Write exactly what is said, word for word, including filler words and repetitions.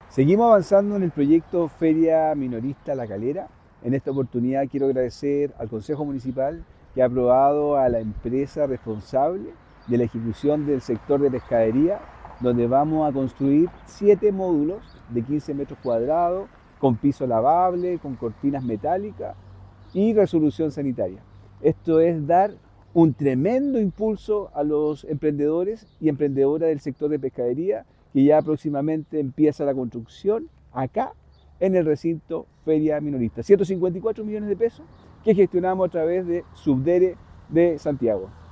Seguimos avanzando en el proyecto Feria Minorista La Calera. En esta oportunidad quiero agradecer al Consejo Municipal que ha aprobado a la empresa responsable de la ejecución del sector de pescadería, donde vamos a construir siete módulos de quince metros cuadrados, con piso lavable, con cortinas metálicas y resolución sanitaria. Esto es dar un tremendo impulso a los emprendedores y emprendedoras del sector de pescadería, que ya próximamente empieza la construcción acá en el recinto Feria Minorista. ciento cincuenta y cuatro millones de pesos que gestionamos a través de Subdere de Santiago.